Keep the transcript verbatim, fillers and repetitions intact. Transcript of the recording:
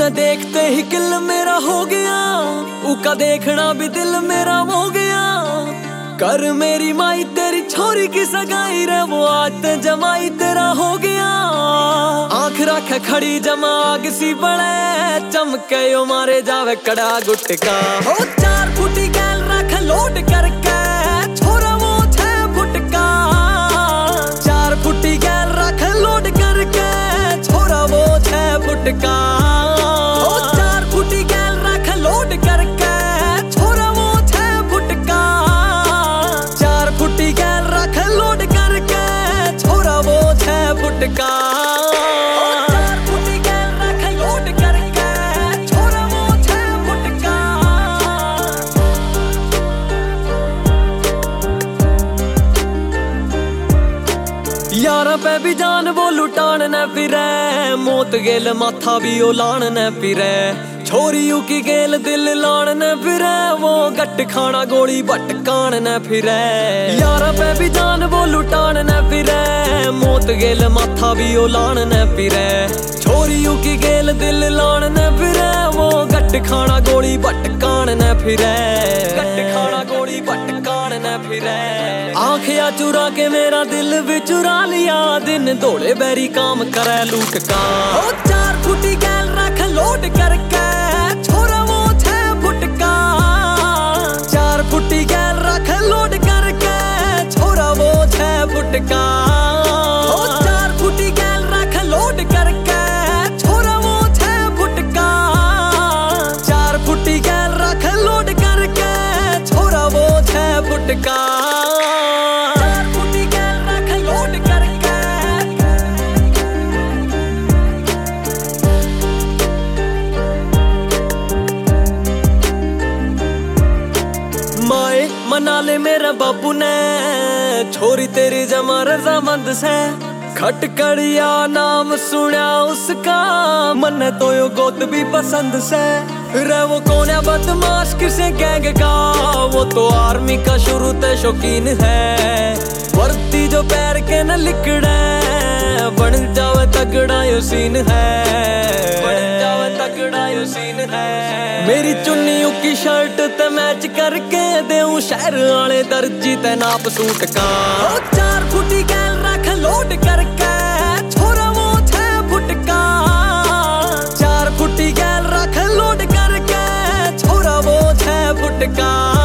उन्हें देखते ही किल मेरा हो गया, उका देखना भी दिल मेरा हो गया। कर मेरी माई तेरी छोरी की सगाई रे, वो आज ते जमाई तेरा हो गया। आंख रख खड़ी जमा आग सी बड़े, चमके यो मारे जावे कड़ा गुटका। हो चार फुटी गैल रख लोट करके, छोरा वो छह फुट का। चार फुटी गैल रख लोट करके, छोरा वो छह फुट का। हो चार फुटी गैल रख लोट करके, छोरा वो छह फुट का। चार फुटी गैल रख लोट करके, छोरा वो छह फुट का। यारा पे भी जान वो लुटान न फिरे, मौत गेल माथा भी ओ लान न फिरे। छोरियों की गेल दिल लान न फिरे, वो गट खाना गोली भटकान न फिरे। यारा पे भी जान वो लुटान न फिरे, मौत गेल माथा भी ओ लान न फिरे। छोरियों की गेल दिल लान न फिरे, वो गट खाना गोली भटकान न फिरे। गट खाना गोली भटकान न फिरे। आंखिया चुरा के मेरा दिल भी चुरा लिया, दिन दौड़े बैरी काम करे लूट का। ओ चार फुटी गैल रख लोट करके, छोरा वो छह फुट का। चार फुटी गैल रख लोट करके, छोरा वो छह फुट का। ओ चार फुटी गैल रख लोट करके, छोरा वो छह फुट का। चार फुटी गैल रख लोट करके, छोरा वो छह फुट का। मना ले मेरा बाबू ने, छोरी तेरी जमा रजामंद से। खटकड़िया नाम सुना उसका, मन तो यो गोत भी पसंद से। रे वो कौन है बदमाश किसे गैंग का, वो तो आर्मी का शुरू ते शौकीन है। वर्दी जो पैर के न लिकड़े, बन जावे तगड़ा यो सीन है। बन जावे तगड़ा यो सीन है। मेरी चुन्नियों की शर्ट ते मैच करके, देऊं शहर आले दर्जी ते नाप सूट का। ओ चार फुटी गैल रख लोट करके, छोरा वो छह फुट का। चार फुटी गैल रख लोट करके, छोरा वो छह फुट का।